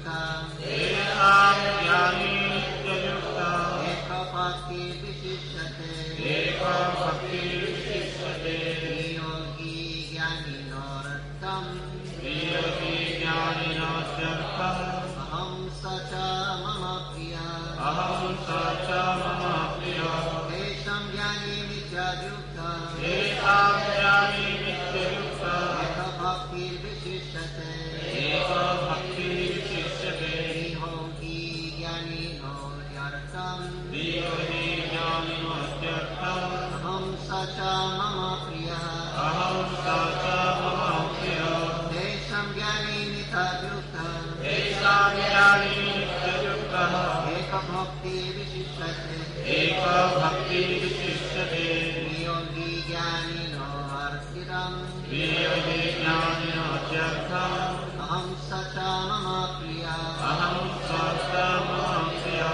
तेषां ज्ञानी नित्ययुक्ता एकभक्तिर्विशिष्यते एकभक्तिर्विशिष्यते वियोगी ज्ञानिनोऽर्थम् वियोगी ज्ञानिनोऽर्थम् अहं स च मम प्रियः अहं स च मम प्रियः तेषां ज्ञानी नित्ययुक्तः तेषां ज्ञानी नित्ययुक्ता एकभक्तिर्विशिष्यते एकभक्तिर्विशिष्यते वियोगी ज्ञानिनोऽर्थम् वियोगी ज्ञानिनोऽर्थम् अहं स च मम प्रियः अहं स च मम प्रियः तेषां ज्ञानी नित्ययुक्तः तेषां ज्ञानी नित्ययुक्तः एकभक्तिर्विशिष्यते एकभक्तिर्विशिष्यते वियोगी ज्ञानिनोऽर्थम् वियोगी ज्ञानिनोऽर्थम् अहं स च मम प्रियः अहं स च मम प्रियः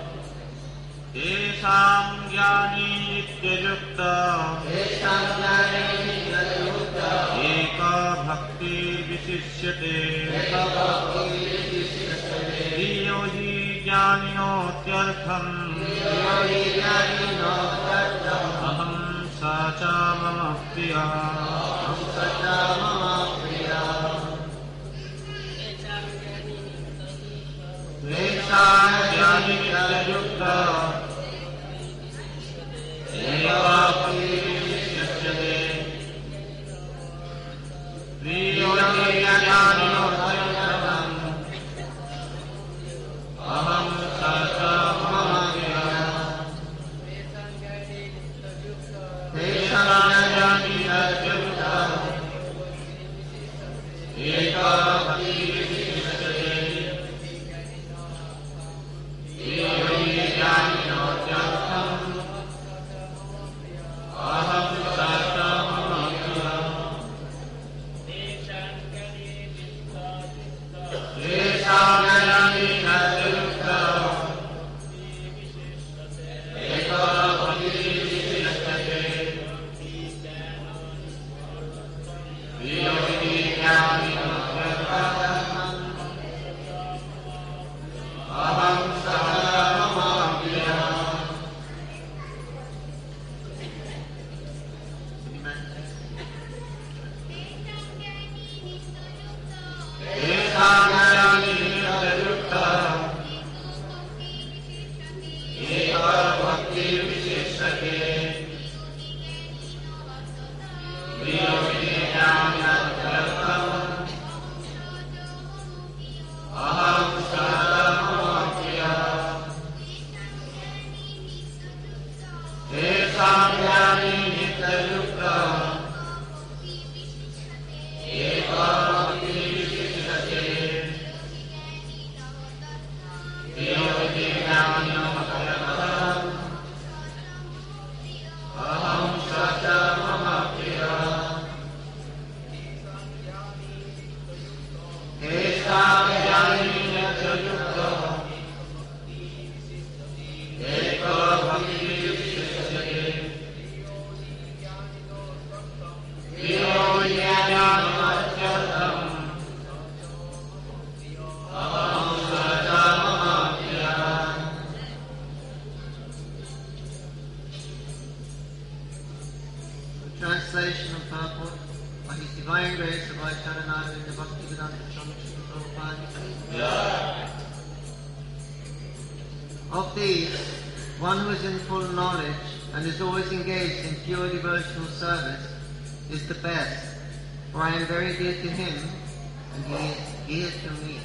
तेषां ज्ञानी नित्ययुक्तः तेषां ज्ञानी नित्ययुक्तः एकभक्तिर्विशिष्यते एकभक्तिर्विशिष्यते वियोगी ज्ञानिनोऽर्थम् वियोगी ज्ञानिनोऽर्थम् अहं स च मम प्रियः अहं स च मम प्रियः तेषां ज्ञानी नित्ययुक्तः एकभक्तिर्विशिष्यते वियोगी ज्ञानिनोऽर्थम् अहं स च मम प्रियः तेषां ज्ञानी नित्ययुक्तः एकभक्तिर्विशिष्यते वियोगी ज्ञानिनोऽर्थम् अहं स च मम प्रियः तेषां ज्ञानी नित्ययुक्तः एकभक्तिर्विशिष्यते वियोगी ज्ञानिनोऽर्थम् अहं स च मम प्रियः तेषां ज्ञानी नित्ययुक्तः एकभक्तिर्विशिष्यते वियोगी ज्ञानिनोऽर्थम् अहं स च मम प्रियः तेषां ज्ञानी नित्ययुक्तः एकभक्तिर्विशिष्यते वियोगी ज्ञानिनोऽर्थम् अहं स च मम प्रियः तेषां ज्ञानी नित्ययुक्तः एकभक्तिर्विशिष्यते वियोगी ज्ञानिनोऽर्थम् अहं स च मम प्रियः Translation of purport by His Divine Grace of Acharya in the Bhaktivedanta Swami Prabhupada. Of these, one who is in full knowledge and is always engaged in pure devotional service is the best, for I am very dear to him and he is dear to me.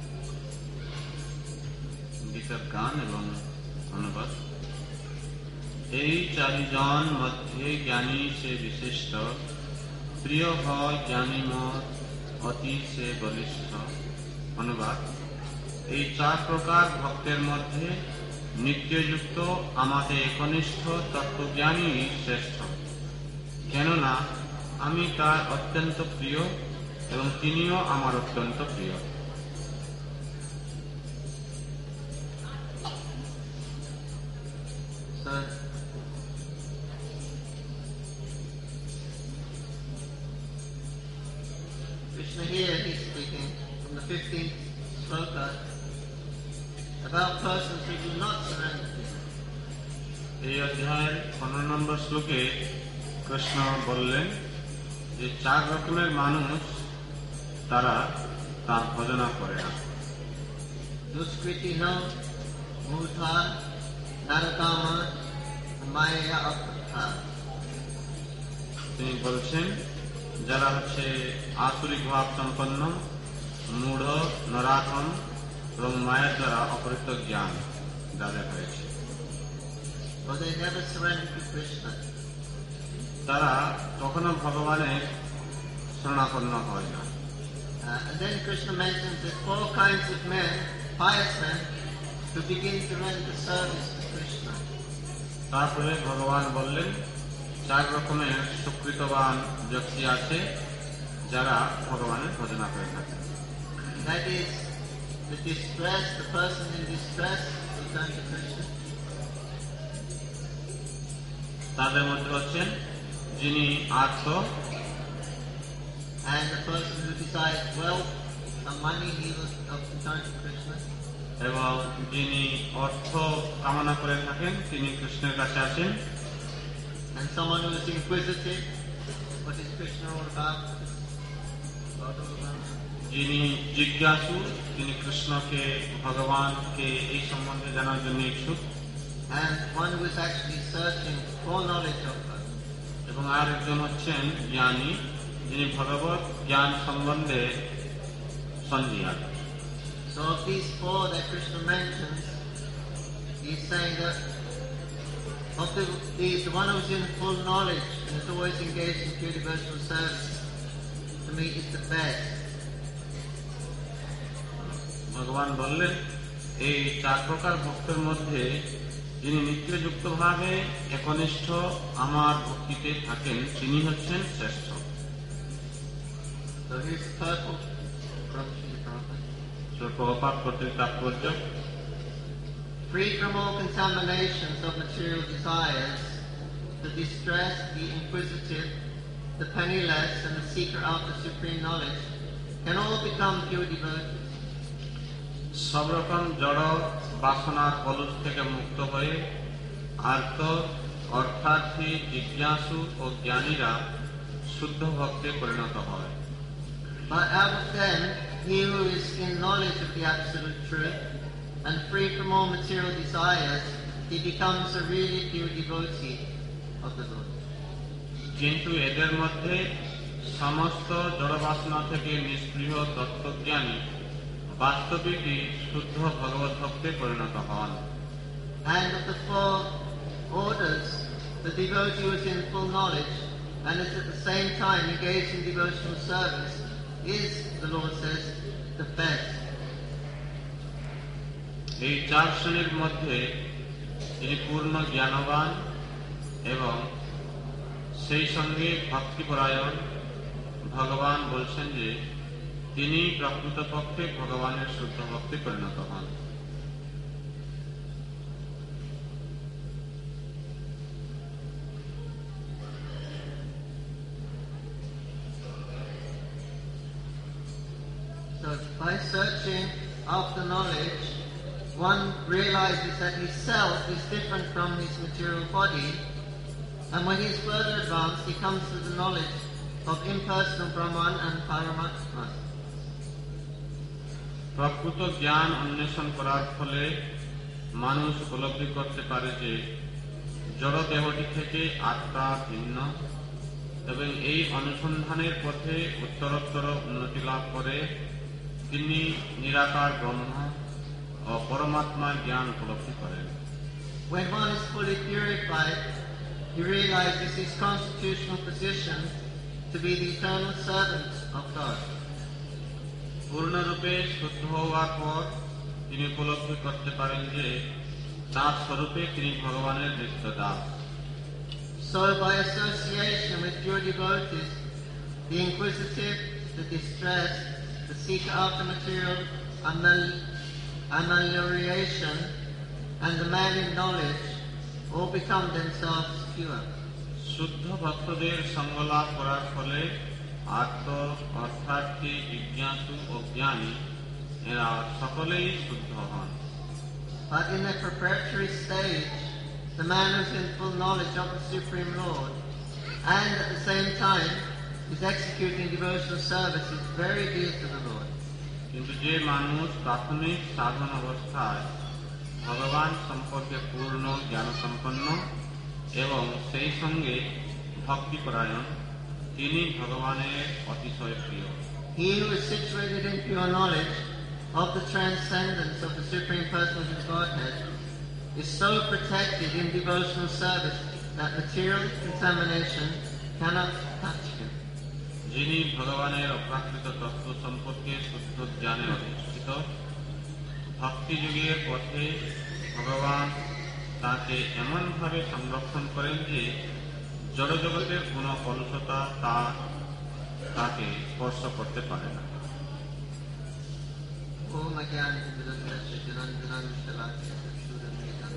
গীতার গান এবং অনুবাদ। এই চারিজন মধ্যে জ্ঞানী সে বিশিষ্ট, প্রিয় হয় জ্ঞানী মোর অতি সে বলিষ্ঠ। অনুবাদ। এই চার প্রকার ভক্তের মধ্যে নিত্যযুক্ত আমাদের একনিষ্ঠ তত্ত্বজ্ঞানী শ্রেষ্ঠ, কেননা আমি তার অত্যন্ত প্রিয় এবং তিনিও আমার অত্যন্ত প্রিয়। Krishna here, he's speaking from the 15th sloka about persons who do not surrender to him. এই অধ্যায়ের 15 নম্বর শ্লোকে কৃষ্ণ বললেন যে 4 রকমের মানুষ তারা তার ভজনা করে না। Duskritino, Mudha, Narakama, Maya Apatha. তিনি বলছেন যারা হচ্ছে আসুরিক ভাব সম্পন্ন, মূঢ়, নরাধম এবং মায়ের দ্বারা অপহৃত জ্ঞান যাদের হয়েছে, For they never surrender to Krishna. তারা কখনো ভগবানের শরণাপন্ন হয় না। And then Krishna mentions that 4 kinds of men, pious men, who begin to render service to Krishna. তারপরে ভগবান বললেন 4 রকমের সুকৃতবান ব্যক্তি আছে যারা ভগবানের ভজনা করে থাকে। That is, the person in distress who turn to Krishna. তাদের মধ্যে হচ্ছেন যিনি আর্থ, And the person who desires wealth or money, he will turn to Krishna. এবং যিনি অর্থ কামনা করে থাকেন তিনি কৃষ্ণের কাছে আসেন। And someone who is inquisitive, what is Krishna all about? যিনি জিজ্ঞাসু তিনি কৃষ্ণকে, ভগবানকে এই সম্বন্ধে জানার জন্য ইচ্ছুক। And one who is actually searching for knowledge of God. এবং আর একজন হচ্ছেন জ্ঞানী, যিনি ভগবত জ্ঞান সম্বন্ধে সন্ধিহান। So of these 4 that Krishna mentions, he's saying that of the one who's in full knowledge and is always engaged in pure devotional service, to me is the best. ভগবান বললেন এই 4 প্রকার ভক্তের মধ্যে যিনি নিত্যযুক্ত ভাবে একনিষ্ঠ আমার ভক্তিতে থাকেন তিনি হচ্ছেন শ্রেষ্ঠ। So here's the purport from Srila Prabhupada. Prabhupada কর্তৃক তাৎপর্য: Free from all contaminations of material desires, the distressed, the inquisitive, the penniless, and the seeker after supreme knowledge can all become pure devotees. সব রকম জড় বাসনার কলুষ থেকে মুক্ত হয়ে আর্ত, অর্থার্থী, জিজ্ঞাসু ও জ্ঞানীরা শুদ্ধ ভক্তে পরিণত হয়। But out of them, he who is in knowledge of the absolute truth and free from all material desires, he becomes a really pure devotee of the Lord. কিন্তু এদের মধ্যে সমস্ত জড় বাসনা থেকে নিষ্ক্রিয় তত্ত্বজ্ঞানী বাস্তবিকই শুদ্ধ ভগবত ভক্তে পরিণত হন। And of the 4 orders, the devotee who is in full knowledge and is at the same time engaged in devotional service is, the Lord says, the best. এই 4 শ্রেণীর মধ্যে যিনি পূর্ণ জ্ঞানবান এবং সেই সঙ্গে ভক্তিপরায়ণ, ভগবান বলছেন যে তিনি প্রকৃতপক্ষে ভগবানের শুদ্ধ ভক্তে পরিণত হন। So by searching after knowledge, one realizes that his self is different from his material body, and when he is further advanced, he comes to the knowledge of impersonal Brahman and Paramatma. প্রকৃত জ্ঞান অন্বেষণ করার ফলে মানুষ উপলব্ধি করতে পারে যে জড় দেহটি থেকে আত্মা ভিন্ন, এবং এই অনুসন্ধানের পথে উত্তরোত্তর উন্নতি লাভ করে তিনি নিরাকার ব্রহ্ম ও পরমাত্মার জ্ঞান উপলব্ধি করেন। When one is fully purified, he realizes his constitutional position to be the eternal servant of God. পূর্ণরূপে শুদ্ধ হওয়ার পর তিনি উপলব্ধি করতে পারেন যে তার স্বরূপে তিনি ভগবানের নিত্য Das. So by association with pure devotees, the inquisitive, the distressed, the seeker after material amelioration, and the man in knowledge all become themselves pure. শুদ্ধ ভক্তদের সঙ্গ লাভ করার ফলে আত্ম, অর্থার্থী, জিজ্ঞাসু ও জ্ঞানী এরা সকলেই শুদ্ধ হন। But in the preparatory stage, the man who's in full knowledge of the Supreme Lord and at the same time is executing devotional service is very dear to the Lord. কিন্তু যে মানুষ প্রাথমিক সাধন অবস্থায় ভগবান সম্পর্কে পূর্ণ জ্ঞান সম্পন্ন এবং সেই সঙ্গে ভক্তিপরায়ণ, তিনি ভগবানের অতিশয় প্রিয়। He who is situated in pure knowledge of the transcendence of the Supreme Personality of Godhead is so protected in devotional service that material contamination cannot touch him. যিনি ভগবানের অপ্রাকৃত তত্ত্ব সম্পর্কে শুদ্ধ জ্ঞানে অধিষ্ঠিত, ভক্তিযুগের পথে ভগবান তাকে এমনভাবে সংরক্ষণ করেন যে জড়জগতের কোনো কলুষতা তাকে স্পর্শ করতে পারে না। Om Ajnana Timirandhana Shalakya Chakshuramitam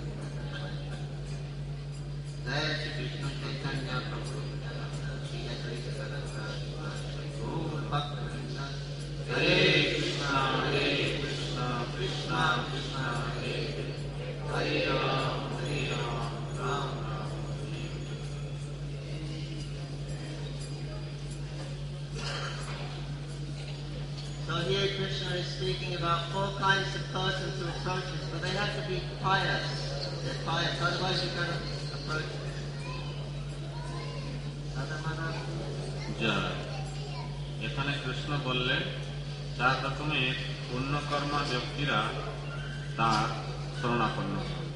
Jai Shri Krishna Chaitanya Prabhu Nityananda Shri Advaita Gadadhara Srivastava Gaur Bhaktivinoda Hare Krishna, Krishna Krishna, Hare Hare, Hare Ram, Ram Ram. So here Krishna is speaking about four kinds of persons who approach us, but they have to be pious. They're pious, otherwise you cannot approach them. Sadhamana. জয়। এখানে কৃষ্ণ বললেন 4 রকমের পুণ্যকর্মা ব্যক্তিরা তার শরণাপন্ন।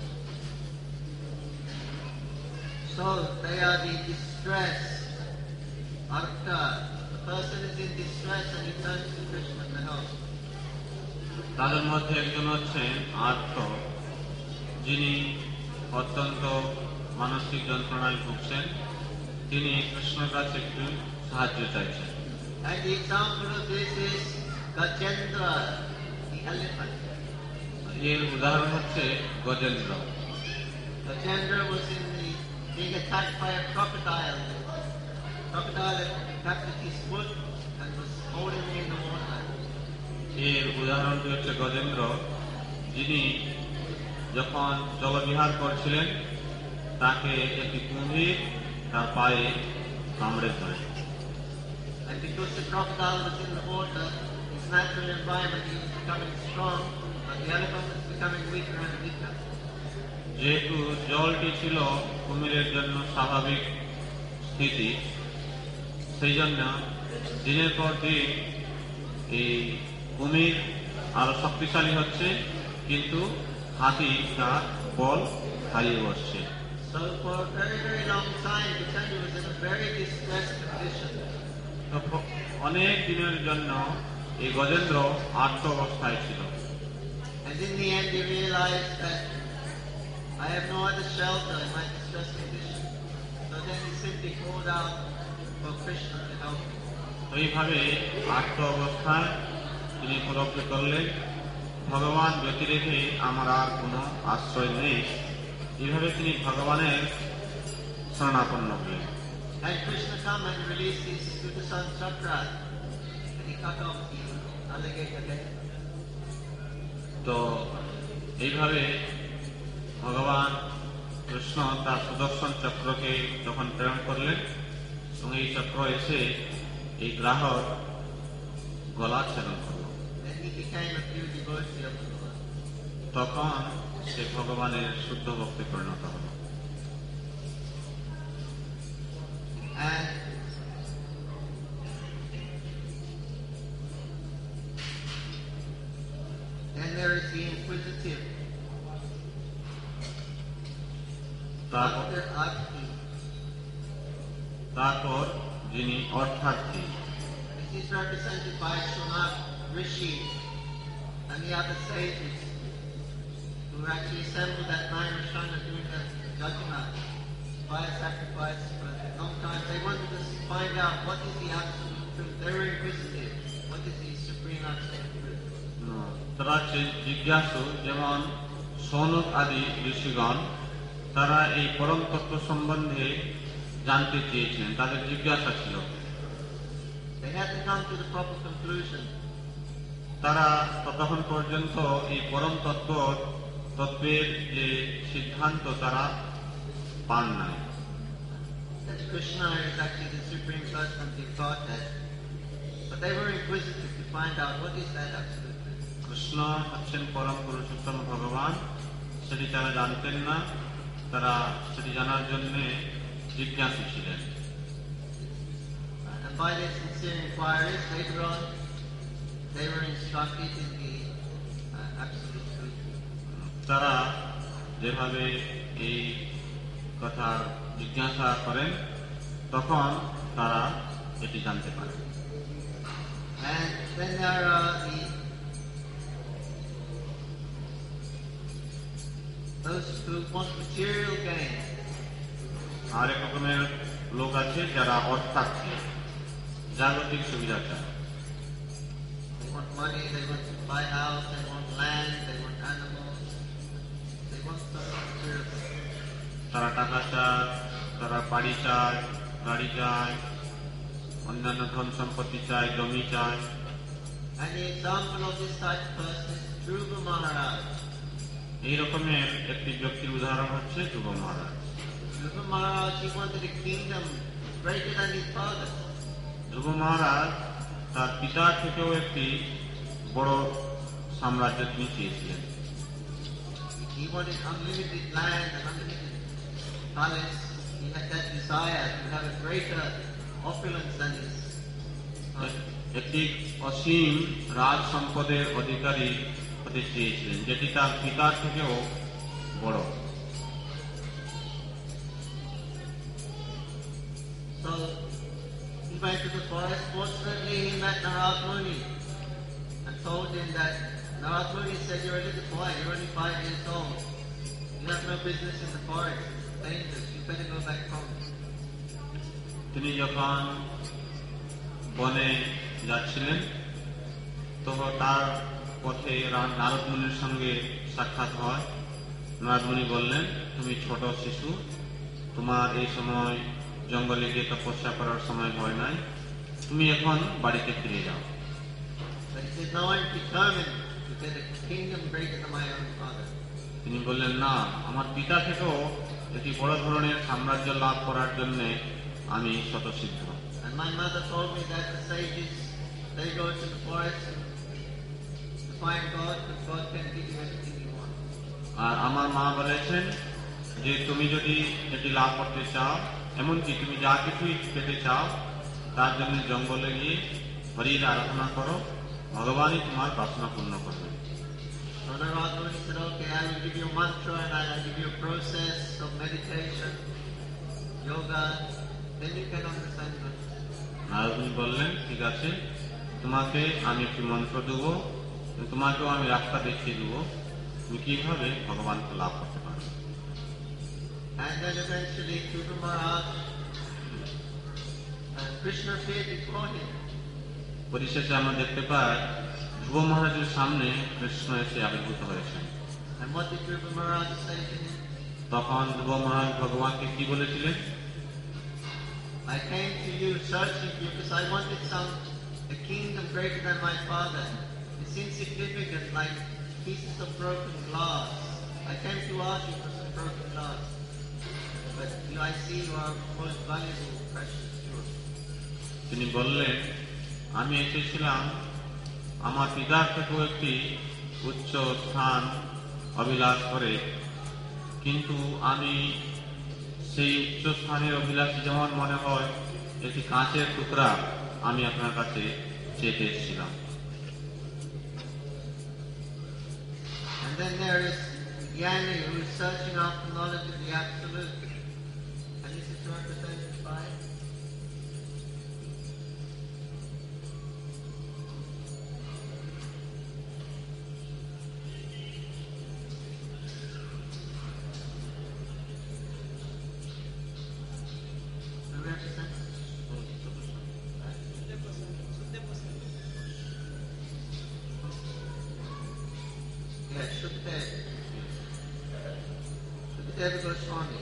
So they are the distressed arta. The person is in distress and he turns to Krishna to help. তাদের মধ্যে একজন হচ্ছেন আর্ত, যিনি অত্যন্ত মানসিক যন্ত্রণায় ভুগছেন, তিনি কৃষ্ণের কাছে একটু সাহায্য চাইছেন। And the example of this is Gajendra, the elephant. এর উদাহরণ হচ্ছে Gajendra. Gajendra was being attacked by a crocodile. Crocodile had captured his foot and was holding him in the water. এর উদাহরণটি হচ্ছে গজেন্দ্র, যিনি যখন জলবিহার করছিলেন তাকে একটি কুমির তার পায়ে কামড়ে ধরে। And because the crocodile was in the water, his natural environment, he was becoming strong, but the elephant was becoming weaker and weaker. যেহেতু জলটি ছিল কুমিরের জন্য স্বাভাবিক স্থিতি, সেই জন্য দিনের পর দিন এই কুমির আরো শক্তিশালী হচ্ছে, কিন্তু হাতি তার বল হারিয়ে বসছে। So for a very, very long time, Gajendra was in a very distressed condition. তো অনেক দিনের জন্য এই গজেন্দ্র আর্ত অবস্থায় ছিল। And in the end, he realized that I have no other shelter in my distressed condition. So then he simply called out for Krishna to help him. এইভাবে আর্ত অবস্থায় তিনি উপলব্ধি করলেন ভগবান ব্যতিরেকে আমার আর কোনো আশ্রয় নেই। এইভাবে তিনি ভগবানের শরণাপন্ন হলেন। And Krishna come and release his Sudarshan Chakra, and he cut off the alligator head. তো এইভাবে ভগবান কৃষ্ণ তার সুদর্শন চক্রকে যখন প্রেরণ করলেন এবং এই চক্র এসে এই গ্রাহক গলা ছেদন করল, Then he became a pure devotee of the Lord. তখন সে ভগবানের শুদ্ধ ভক্তি পরিণত হল। And then there is the inquisitive, তারপর Arti. তারপর যিনি অর্থার্থী, This is represented by Shunat Rishi and the other sages who actually assembled at Naimashana during the Jajana fire sacrifice for a long time. They wanted to find out what is the absolute truth. They were inquisitive. What is the supreme absolute truth? তারা জিজ্ঞাসু, যেমন সৌনক আদি ঋষিগণ, তারা এই পরম তত্ত্ব সম্বন্ধে জানতে চেয়েছিলেন, তাদের জিজ্ঞাসা ছিল। They had to come to the proper conclusion. তারা ততক্ষণ পর্যন্ত এই পরম তত্ত্বের যে সিদ্ধান্ত তারা পান নাই। That Krishna is actually the Supreme Personality of Godhead. But they were inquisitive to find out what is that absolute truth. Krishna হচ্ছেন পরম পুরুষোত্তম ভগবান, সেটি তারা জানতেন না। তারা সেটি জানার জন্য জিজ্ঞাসু ছিলেন। And by their sincere inquiries, later on, they were instructed in the absolute truth. তারা যেভাবে এই কথার জিজ্ঞাসা করেন, তখন তারা এটি জানতে পারে। And then there are those who want material gain. আর এক রকমের লোক আছে যারা অর্থার্থী, জাগতিক সুবিধা চায়। They want money, they want to buy house, they want land, they want animals, they want some material things. তারা টাকা চায়, তারা বাড়ি চায়, গাড়ি চায়, অন্যান্য ধন সম্পত্তি চায়, জমি চায়। And the example of this type of person is Dhruva Maharaj. এই রকমের একটি ব্যক্তির উদাহরণ হচ্ছে ধ্রুব মহারাজ। Dhruva Maharaj, he wanted a kingdom greater than his father. ধ্রুব মহারাজ তার পিতার থেকেও একটি বড় সাম্রাজ্য তিনি চেয়েছিলেন। He wanted unlimited land and unlimited palace. He had that desire to have a greater opulence than his father. একটি অসীম রাজ সম্পদের অধিকারী হতে চেয়েছিলেন, যেটি তার পিতার থেকেও বড়। So he went to the forest. Fortunately, he met Narad Muni and told him that Narad Muni said, "You're a little boy. You're only 5 years old. You have no business in the forest. It's dangerous. You better go back home." তিনি যখন বনে যাচ্ছিলেন, তো তার পথে নারদ মুনির সঙ্গে সাক্ষাৎ হয়। নারদ মুনি বললেন, তুমি ছোট শিশু, তোমার এই সময় জঙ্গলে গিয়ে তপস্যা করার সময় হয় নাই, তুমি এখন বাড়িতে ফিরে যাও। But he said, "No, I'm determined to get a kingdom greater than my own father." তিনি বললেন, না, আমার পিতা থেকেও একটি বড় ধরনের সাম্রাজ্য লাভ করার জন্য আমি স্বতঃসিদ্ধ। And my mother told me that the sages, they go to the forest to find God, but God can give you anything you want. আর আমার মা বলেছেন যে তুমি যদি এটি লাভ করতে চাও, এমনকি তুমি যা কিছুই পেতে চাও, তার জন্য জঙ্গলে গিয়ে হরির আরাধনা করো, ভগবানই তোমার বাসনা পূর্ণ করবে। So Narad Muni said, "Okay, I will give you a mantra and I will give you a process of meditation, yoga, then you can understand God." Narad বললেন, ঠিক আছে, তোমাকে আমি একটি মন্ত্র দেব, তোমাকেও আমি রাস্তা দেখিয়ে দেবো, তুমি কিভাবে ভগবানকে লাভ করতে পারবে। And then eventually Dhruva Maharaj, Krishna appeared before him. পরিশেষে আমরা দেখতে পাই ধ্রুব মহারাজের সামনে কৃষ্ণ এসে আবির্ভূত হয়েছেন। And what did Dhruva Maharaj say to him? তখন ধ্রুব মহারাজ ভগবানকে কি বলেছিলেন? "I came to you searching for you because I wanted a kingdom greater than my father. It's insignificant, like pieces of broken glass. I came to ask you for some broken glass. But I see you are most valuable, precious jewel." তিনি বললেন, আমি এসেছিলাম আমার পিতার থেকেও একটি উচ্চ স্থান অভিলাষ করে, কিন্তু আমি সেই উচ্চ স্থানের অভিলাষী যেমন মনে হয় একটি কাঁচের টুকরা আমি আপনার কাছে চেয়ে এসেছিলাম। And then there is Jnani who is searching after knowledge of the Absolute. And this is represented by who represents? Yes, Shukdev. Shukdev Goswami.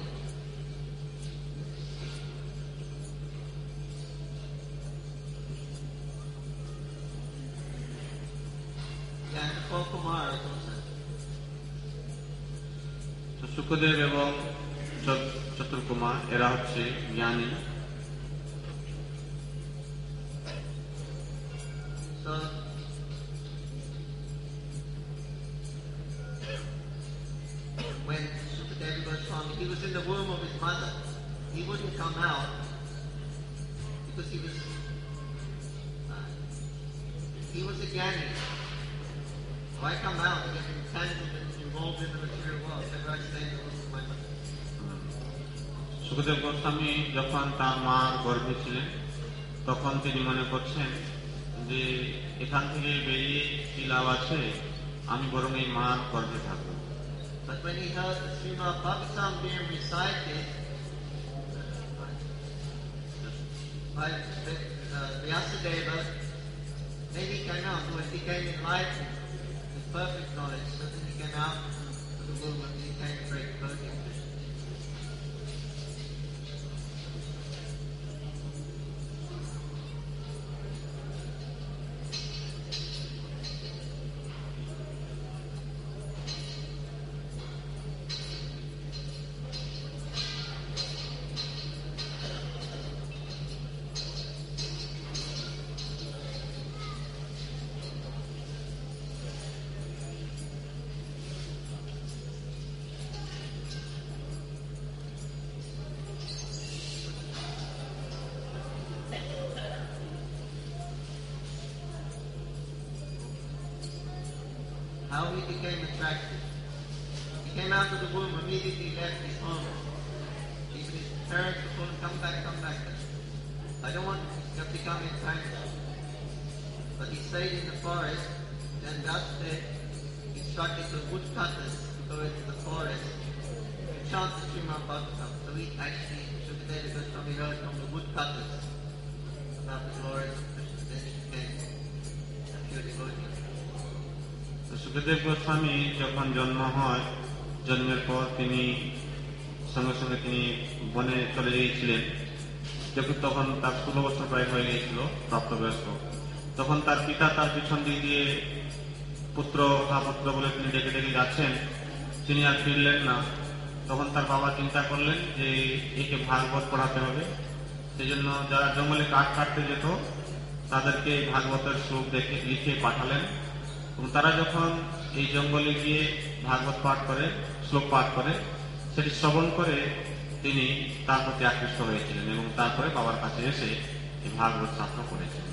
Sukdev এবং চতুর্কুমার এরা হচ্ছে জ্ঞানী। So, when Sukadeva Goswami, he was in the womb of his mother, he wouldn't come out because he was a jnani. Why come out and get entangled and involved in the material world? That's why I stay in the womb of my mother. Sukhdev Goswami যখন তার মার গর্ভে ছিলেন তখন তিনি মনে করছেন যে এখান থেকে বেরিয়ে কি লাভ আছে, আমি বরং এই মার গর্ভে থাকবো। But when he heard the Srimad Bhagavatam being recited by Vyasadeva, then he came out and became enlightened with perfect knowledge. So then he came out of the womb and became a great devotee of Krishna. How he became attracted. He came out of the womb, immediately left his home. Even his parents were told him, come back. I don't want to become entangled. But he stayed in the forest, and thus they instructed the woodcutters to go into the forest to chant the Srimad Bhagavatam. So he actually, Sukadeva Goswami heard from the woodcutters about the glories of Krishna. Then he became a pure devotee. Sukhdev Goswami যখন জন্ম হয়, জন্মের পর তিনি সঙ্গে সঙ্গে তিনি বনে চলে গিয়েছিলেন। যখন তখন তার 16 বছর প্রায় হয়ে গিয়েছিল, প্রাপ্তবয়স্ক। তখন তার পিতা তার পিছন দিয়ে পুত্র বলে তিনি ডেকে ডেকে যাচ্ছেন, তিনি আর ফিরলেন না। তখন তার বাবা চিন্তা করলেন যে একে ভাগবত পড়াতে হবে। সেই জন্য যারা জঙ্গলে কাঠ কাটতে যেত তাদেরকে ভাগবতের শ্লোক লিখে পাঠালেন, এবং তারা যখন এই জঙ্গলে গিয়ে ভাগবত পাঠ করে, শ্লোক পাঠ করে, সেটি শ্রবণ করে তিনি তার প্রতি আকৃষ্ট হয়েছিলেন এবং তারপরে বাবার কাছে এসে এই ভাগবত শাস্ত্র পড়েছিলেন।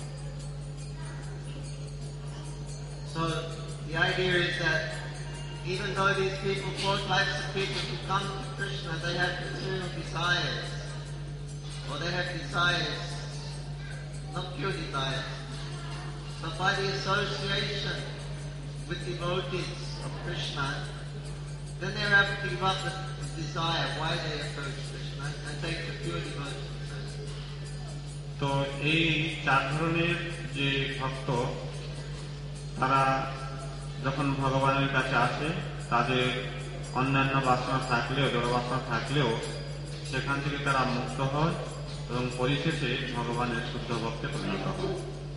So the idea is that even though these people, 4 types of people who come to Krishna, they have material desires, or they have desires, not pure desires, but by the association with devotees of Krishna, then they're able to give up the desire why they approach Krishna and take the pure devotion. তো এই 4 ধরনের যে ভক্ত, তারা যখন ভগবানের কাছে আসে, তাদের অন্যান্য বাসনা থাকলেও, জড় বাসনা থাকলেও সেখান থেকে তারা মুক্ত হয় এবং পরিশেষে ভগবানের শুদ্ধ ভক্তে পরিণত হয়।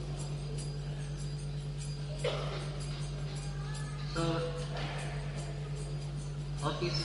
So, of these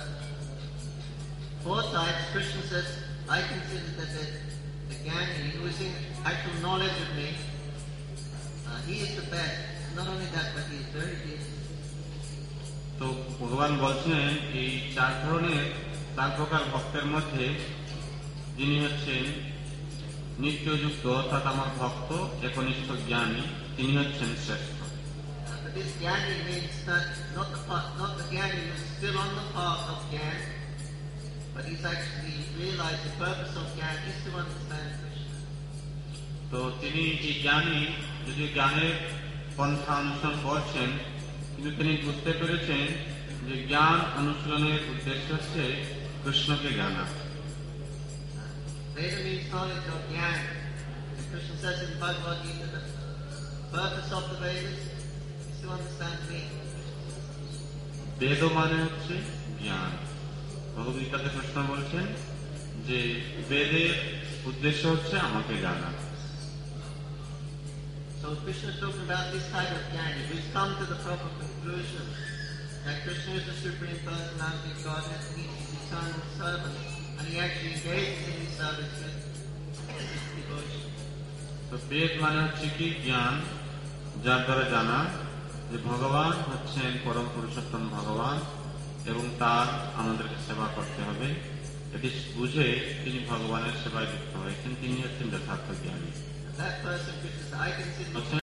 4 types, Krishna says, I consider that the Jnani who is in actual knowledge of me, he is the best. Not only that, but he is very deep. তো ভগবান বলছেন এই 4 ধরনের 4 প্রকার ভক্তের মধ্যে যিনি হচ্ছেন নিত্যযুক্ত, অর্থাৎ আমার ভক্ত একনিষ্ঠ জ্ঞানী, তিনি হচ্ছেন শ্রেষ্ঠ। This Jnani means not the Jnani who is still on the path of Jnana, but he's actually realized the purpose of Jnana is to understand Krishna. তো তিনি এই জ্ঞানী, যদি জ্ঞানের পন্থা অনুসরণ করছেন, কিন্তু তিনি বুঝতে পেরেছেন যে জ্ঞান অনুশীলনের উদ্দেশ্য হচ্ছে কৃষ্ণকে জানা। Veda means knowledge of Jnana. And Krishna says in Bhagavad Gita that the purpose of the Vedas is to understand me. বেদ মানে হচ্ছে জ্ঞান। ভগবদ্গীতাতে কৃষ্ণ বলছেন যে বেদের উদ্দেশ্য হচ্ছে আমাকে জানা। So Krishna is talking about this type of Jnani who's come to the proper conclusion That Krishna is the Supreme Personality of Godhead, and he is his eternal servant, and he actually engages in his service with devotion. তো বেদ মানে হচ্ছে কি জ্ঞান, যার দ্বারা জানা যে ভগবান হচ্ছেন পরম পুরুষোত্তম ভগবান এবং তার আমাদেরকে সেবা করতে হবে। এটি বুঝে তিনি ভগবানের সেবায় যুক্ত হয়েছেন, তিনি হচ্ছেন যথার্থ জ্ঞানী। That person, Krishna says, I consider